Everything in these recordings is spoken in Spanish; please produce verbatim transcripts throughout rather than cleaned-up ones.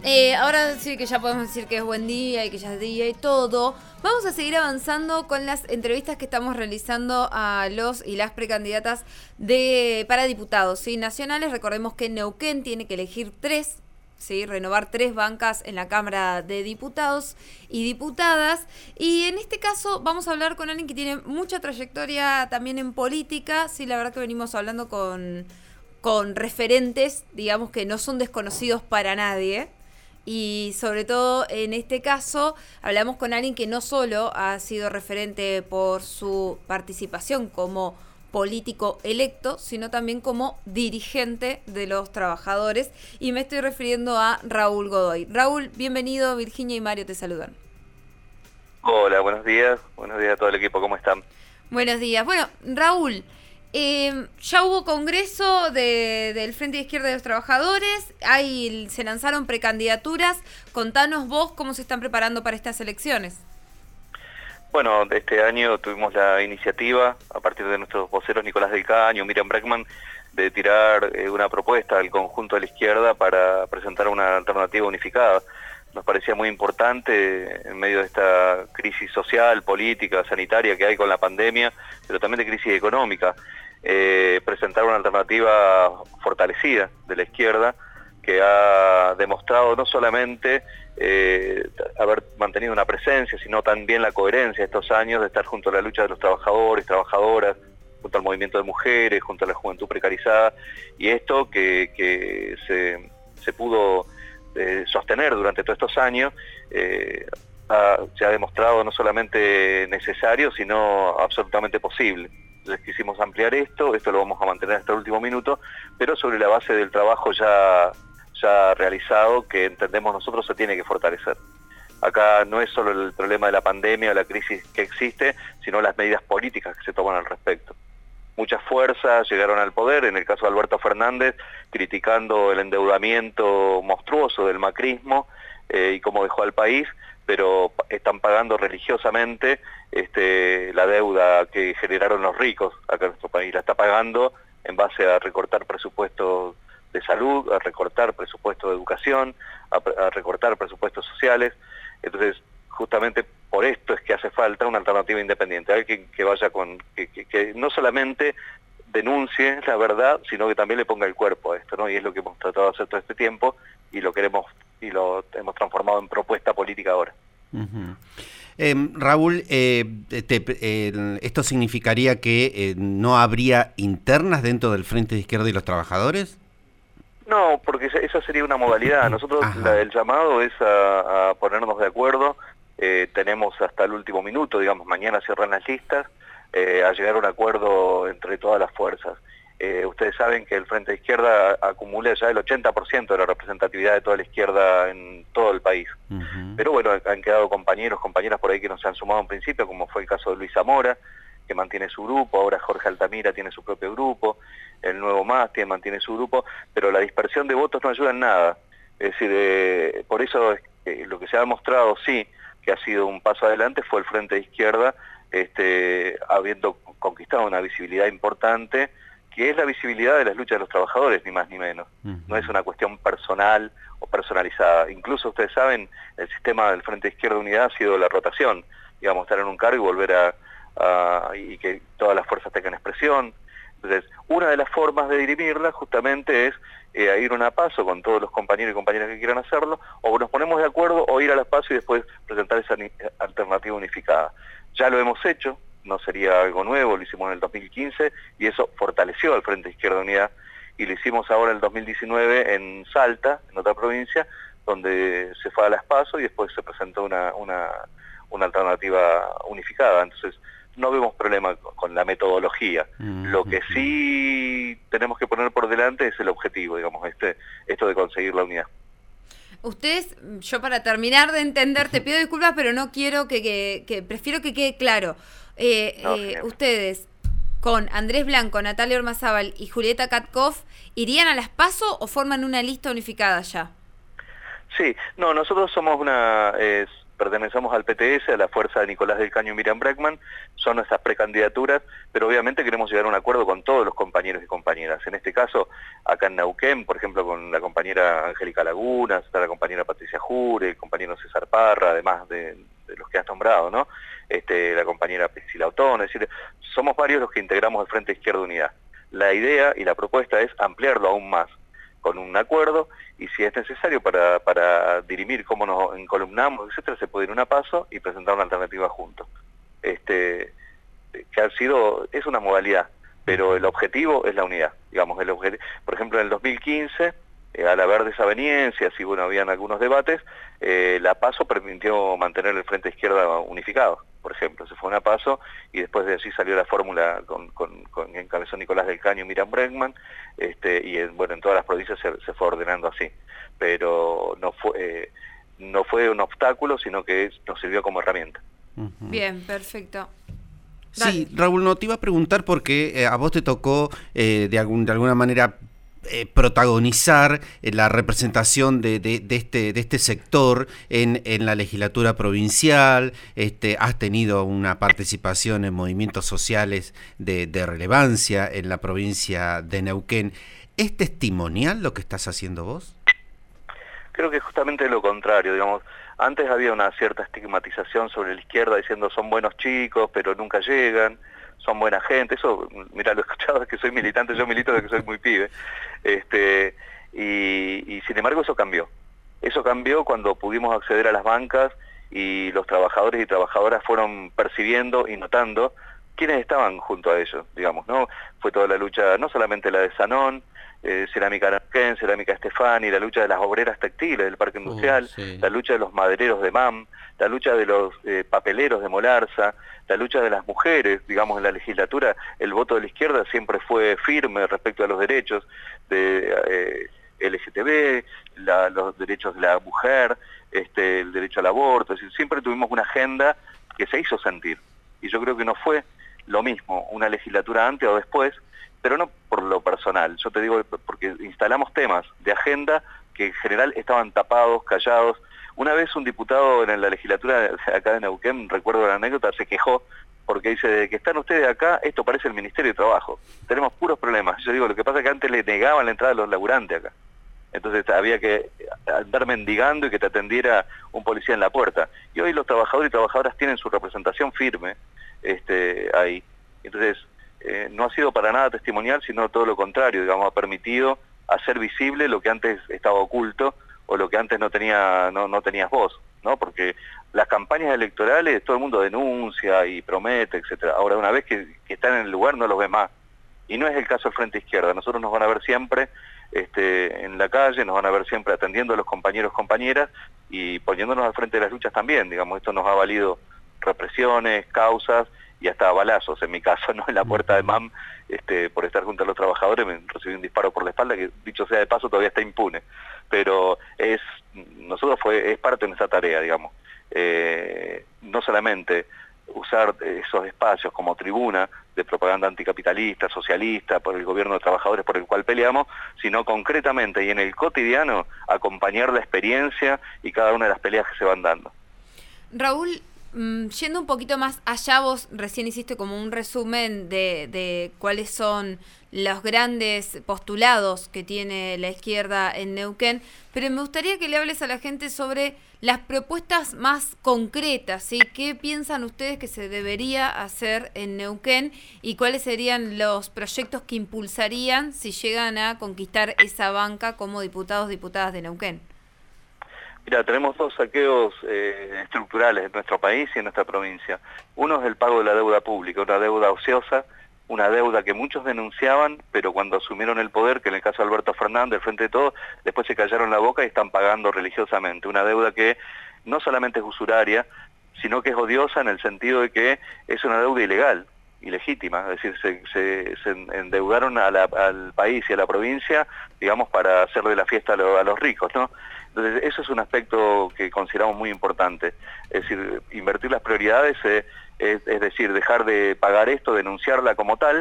Eh, ahora sí que ya podemos decir que es buen día y que ya es día y todo. Vamos a seguir avanzando con las entrevistas que estamos realizando a los y las precandidatas de para diputados, ¿sí? Nacionales. Recordemos que Neuquén tiene que elegir tres, ¿sí? Renovar tres bancas en la Cámara de Diputados y Diputadas. Y en este caso vamos a hablar con alguien que tiene mucha trayectoria también en política. Sí, la verdad que venimos hablando con, con referentes, digamos, que no son desconocidos para nadie. Y sobre todo en este caso hablamos con alguien que no solo ha sido referente por su participación como político electo, sino también como dirigente de los trabajadores. Y me estoy refiriendo a Raúl Godoy. Raúl, bienvenido. Virginia y Mario te saludan. Hola, buenos días. Buenos días a todo el equipo. ¿Cómo están? Buenos días. Bueno, Raúl, Eh, ya hubo congreso de, del Frente de Izquierda de los Trabajadores, ahí se lanzaron precandidaturas. Contanos vos cómo se están preparando para estas elecciones. Bueno, este año tuvimos la iniciativa, a partir de nuestros voceros Nicolás del Caño, Miriam Bregman, de tirar eh, una propuesta al conjunto de la izquierda para presentar una alternativa unificada. Nos parecía muy importante en medio de esta crisis social, política, sanitaria que hay con la pandemia, pero también de crisis económica, eh, presentar una alternativa fortalecida de la izquierda que ha demostrado no solamente eh, haber mantenido una presencia, sino también la coherencia estos años de estar junto a la lucha de los trabajadores, trabajadoras, junto al movimiento de mujeres, junto a la juventud precarizada, y esto que, que se, se pudo Eh, sostener durante todos estos años, eh, ha, se ha demostrado no solamente necesario, sino absolutamente posible. Entonces quisimos ampliar esto, esto lo vamos a mantener hasta el último minuto, pero sobre la base del trabajo ya, ya realizado, que entendemos nosotros se tiene que fortalecer. Acá no es solo el problema de la pandemia o la crisis que existe, sino las medidas políticas que se toman al respecto. Muchas fuerzas llegaron al poder, en el caso de Alberto Fernández, criticando el endeudamiento monstruoso del macrismo eh, y cómo dejó al país, pero están pagando religiosamente este, la deuda que generaron los ricos acá en nuestro país. La está pagando en base a recortar presupuestos de salud, a recortar presupuestos de educación, a, a recortar presupuestos sociales. Entonces, justamente por esto es que hace falta una alternativa independiente, alguien que vaya con, que, que, que no solamente denuncie la verdad, sino que también le ponga el cuerpo a esto, ¿no? Y es lo que hemos tratado de hacer todo este tiempo y lo queremos y lo hemos transformado en propuesta política ahora. Uh-huh. eh, Raúl, eh, te, eh, ¿esto significaría que eh, no habría internas dentro del Frente de Izquierda y los Trabajadores? No, porque esa sería una modalidad. Nosotros la, el llamado es a, a ponernos de acuerdo. Eh, tenemos hasta el último minuto, digamos, mañana cierran las listas, eh, a llegar a un acuerdo entre todas las fuerzas. Eh, ustedes saben que el Frente de Izquierda acumula ya el ochenta por ciento de la representatividad de toda la izquierda en todo el país. Uh-huh. Pero bueno, han quedado compañeros, compañeras por ahí que no se han sumado en principio, como fue el caso de Luis Zamora, que mantiene su grupo, ahora Jorge Altamira tiene su propio grupo, el Nuevo Más tiene, mantiene su grupo, pero la dispersión de votos no ayuda en nada. Es decir, eh, por eso es que lo que se ha demostrado, sí, que ha sido un paso adelante, fue el Frente de Izquierda, este, habiendo conquistado una visibilidad importante, que es la visibilidad de las luchas de los trabajadores, ni más ni menos. Uh-huh. No es una cuestión personal o personalizada. Incluso ustedes saben, el sistema del Frente de Izquierda Unidad ha sido la rotación, digamos, estar en un cargo y volver a, a y que todas las fuerzas tengan expresión. Entonces, una de las formas de dirimirla justamente es eh, ir a una PASO con todos los compañeros y compañeras que quieran hacerlo, o nos ponemos de acuerdo o ir a las PASO y después presentar esa alternativa unificada. Ya lo hemos hecho, no sería algo nuevo, lo hicimos en el dos mil quince y eso fortaleció al Frente de Izquierda Unidad, y lo hicimos ahora en el dos mil diecinueve en Salta, en otra provincia, donde se fue a las PASO y después se presentó una, una, una alternativa unificada. Entonces, no vemos problema con la metodología. Mm-hmm. Lo que sí tenemos que poner por delante es el objetivo, digamos, este, esto de conseguir la unidad. Ustedes, yo para terminar de entender, te pido disculpas, pero no quiero que, que, que prefiero que quede claro. Eh, no, eh, ustedes, con Andrés Blanco, Natalia Ormazábal y Julieta Katkoff, ¿irían a las PASO o forman una lista unificada ya? Sí, no, nosotros somos una... Eh, pertenecemos al P T S, a la fuerza de Nicolás del Caño y Miriam Bregman, son nuestras precandidaturas, pero obviamente queremos llegar a un acuerdo con todos los compañeros y compañeras. En este caso, acá en Neuquén, por ejemplo, con la compañera Angélica Lagunas, está la compañera Patricia Jure, el compañero César Parra, además de, de los que has nombrado, ¿no? Este, la compañera Priscila Otón, es decir, somos varios los que integramos el Frente Izquierda Unidad. La idea y la propuesta es ampliarlo aún más, con un acuerdo, y si es necesario para, para dirimir cómo nos encolumnamos, etcétera, se puede ir una paso y presentar una alternativa juntos. Este, que ha sido, es una modalidad, pero el objetivo es la unidad, digamos, el objetivo. Por ejemplo, en el dos mil quince, eh, al haber desavenencias y bueno, habían algunos debates, eh, la PASO permitió mantener el Frente Izquierda unificado, por ejemplo, se fue una PASO y después de allí salió la fórmula con, con, con encabezó Nicolás del Caño y Miriam Bregman, este, y en, bueno, en todas las provincias se, se fue ordenando así, pero no fue, eh, no fue un obstáculo, sino que nos sirvió como herramienta. Uh-huh. Bien, perfecto. Dale. Sí, Raúl, no te iba a preguntar porque eh, a vos te tocó eh, de, algún, de alguna manera eh, protagonizar eh, la representación de, de, de, este, de este sector en, en la legislatura provincial, este, has tenido una participación en movimientos sociales de, de relevancia en la provincia de Neuquén. ¿Es testimonial lo que estás haciendo vos? Creo que justamente lo contrario, digamos. Antes había una cierta estigmatización sobre la izquierda diciendo son buenos chicos, pero nunca llegan, son buena gente. Eso, mira, lo he escuchado desde que soy militante, yo milito desde que soy muy pibe. Este, y, y sin embargo eso cambió. Eso cambió cuando pudimos acceder a las bancas y los trabajadores y trabajadoras fueron percibiendo y notando quiénes estaban junto a ellos, digamos, ¿no? Fue toda la lucha, no solamente la de Sanón, Eh, Cerámica Neuquén, Cerámica Estefani, la lucha de las obreras textiles del Parque Industrial, uh, sí. la lucha de los madereros de M A M, la lucha de los eh, papeleros de Molarza, la lucha de las mujeres, digamos, en la legislatura, el voto de la izquierda siempre fue firme respecto a los derechos de eh, L G T B, la, los derechos de la mujer, este, el derecho al aborto, es decir, siempre tuvimos una agenda que se hizo sentir, y yo creo que no fue lo mismo una legislatura antes o después, pero no por lo personal, yo te digo porque instalamos temas de agenda que en general estaban tapados, callados. Una vez un diputado en la legislatura acá de Neuquén, recuerdo la anécdota, se quejó porque dice, de que están ustedes acá, esto parece el Ministerio de Trabajo, tenemos puros problemas. Yo digo, lo que pasa es que antes le negaban la entrada a los laburantes acá, entonces había que andar mendigando y que te atendiera un policía en la puerta. Y hoy los trabajadores y trabajadoras tienen su representación firme este, ahí, entonces Eh, no ha sido para nada testimonial, sino todo lo contrario, digamos, ha permitido hacer visible lo que antes estaba oculto o lo que antes no tenía no, no tenías voz, ¿no? Porque las campañas electorales todo el mundo denuncia y promete, etcétera. Ahora, una vez que, que están en el lugar no los ve más. Y no es el caso del Frente Izquierda. Nosotros nos van a ver siempre este, en la calle, nos van a ver siempre atendiendo a los compañeros, compañeras y poniéndonos al frente de las luchas también, digamos, esto nos ha valido represiones, causas y hasta balazos, en mi caso, no en la puerta de M A M, este, por estar junto a los trabajadores, me recibí un disparo por la espalda, que dicho sea de paso todavía está impune, pero es nosotros fue es parte de nuestra tarea, digamos, eh, no solamente usar esos espacios como tribuna de propaganda anticapitalista, socialista, por el gobierno de trabajadores por el cual peleamos, sino concretamente y en el cotidiano acompañar la experiencia y cada una de las peleas que se van dando. Raúl, yendo un poquito más allá, vos recién hiciste como un resumen de, de cuáles son los grandes postulados que tiene la izquierda en Neuquén, pero me gustaría que le hables a la gente sobre las propuestas más concretas, ¿sí? ¿Qué piensan ustedes que se debería hacer en Neuquén y cuáles serían los proyectos que impulsarían si llegan a conquistar esa banca como diputados, diputadas de Neuquén? Mira, tenemos dos saqueos eh, estructurales en nuestro país y en nuestra provincia. Uno es el pago de la deuda pública, una deuda ociosa, una deuda que muchos denunciaban, pero cuando asumieron el poder, que en el caso de Alberto Fernández, del Frente de Todos, después se callaron la boca y están pagando religiosamente. Una deuda que no solamente es usuraria, sino que es odiosa en el sentido de que es una deuda ilegal, ilegítima, es decir, se, se, se endeudaron a la, al país y a la provincia, digamos, para hacerle la fiesta a, lo, a los ricos, ¿no? Entonces, eso es un aspecto que consideramos muy importante, es decir, invertir las prioridades, eh, es, es decir, dejar de pagar esto, denunciarla como tal,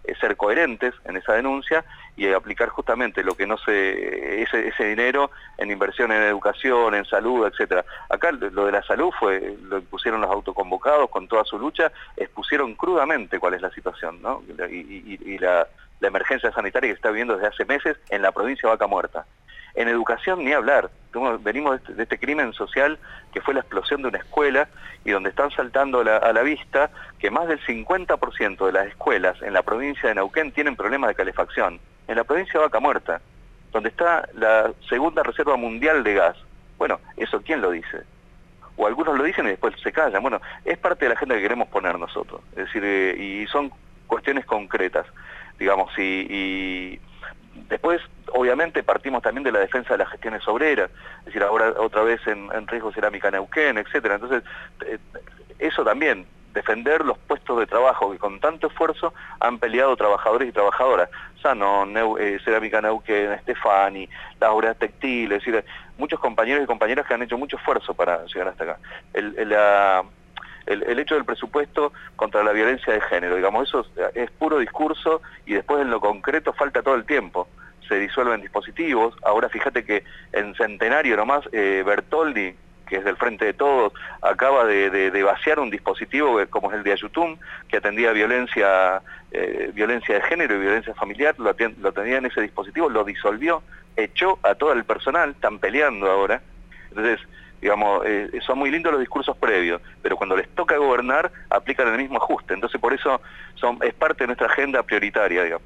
eh, ser coherentes en esa denuncia y eh, aplicar justamente lo que no se ese, ese dinero en inversión en educación, en salud, etcétera. Acá lo de la salud fue, lo pusieron los autoconvocados con toda su lucha, expusieron crudamente cuál es la situación, ¿no? Y, y, y la, la emergencia sanitaria que se está viviendo desde hace meses en la provincia de Vaca Muerta. En educación ni hablar, venimos de este, de este crimen social que fue la explosión de una escuela y donde están saltando a la, a la vista que más del cincuenta por ciento de las escuelas en la provincia de Neuquén tienen problemas de calefacción. En la provincia de Vaca Muerta, donde está la segunda reserva mundial de gas. Bueno, ¿eso quién lo dice? O algunos lo dicen y después se callan. Bueno, es parte de la agenda que queremos poner nosotros. Es decir, eh, y son cuestiones concretas, digamos, y... y después, obviamente, partimos también de la defensa de las gestiones obreras, es decir, ahora otra vez en, en riesgo Cerámica Neuquén, etcétera. Entonces, eh, eso también, defender los puestos de trabajo que con tanto esfuerzo han peleado trabajadores y trabajadoras. Sano, Neu, eh, Cerámica Neuquén, Stefani, las obras textiles, es decir, muchos compañeros y compañeras que han hecho mucho esfuerzo para llegar hasta acá. El, el, la, El, el hecho del presupuesto contra la violencia de género, digamos, eso es, es puro discurso y después en lo concreto falta todo el tiempo. Se disuelven dispositivos. Ahora fíjate que en Centenario nomás, eh, Bertoldi, que es del Frente de Todos, acaba de, de, de vaciar un dispositivo como es el de Ayutum, que atendía violencia, eh, violencia de género y violencia familiar, lo, atend, lo atendía en ese dispositivo, lo disolvió, echó a todo el personal, están peleando ahora. Entonces, digamos, eh, son muy lindos los discursos previos, pero cuando les toca gobernar, aplican el mismo ajuste. Entonces, por eso son, es parte de nuestra agenda prioritaria, digamos.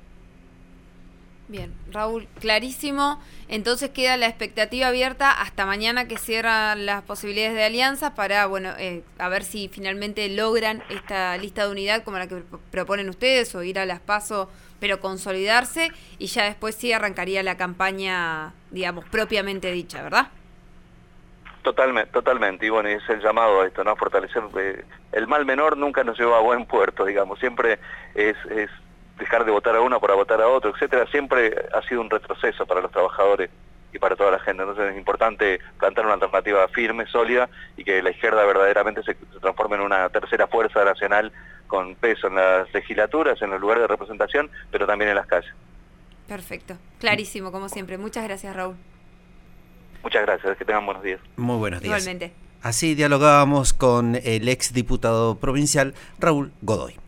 Bien, Raúl, clarísimo. Entonces queda la expectativa abierta hasta mañana que cierran las posibilidades de alianza para, bueno, eh, a ver si finalmente logran esta lista de unidad como la que proponen ustedes o ir a las PASO, pero consolidarse y ya después sí arrancaría la campaña, digamos, propiamente dicha, ¿verdad? Totalmente, totalmente, y bueno, es el llamado a esto, ¿no? Fortalecer, eh, el mal menor nunca nos lleva a buen puerto, digamos, siempre es, es dejar de votar a uno para votar a otro, etcétera, siempre ha sido un retroceso para los trabajadores y para toda la gente. Entonces es importante plantar una alternativa firme, sólida, y que la izquierda verdaderamente se, se transforme en una tercera fuerza nacional con peso en las legislaturas, en los lugares de representación, pero también en las calles. Perfecto, clarísimo, como siempre. Muchas gracias, Raúl. Muchas gracias, que tengan buenos días. Muy buenos días. Igualmente. Así dialogábamos con el ex diputado provincial Raúl Godoy.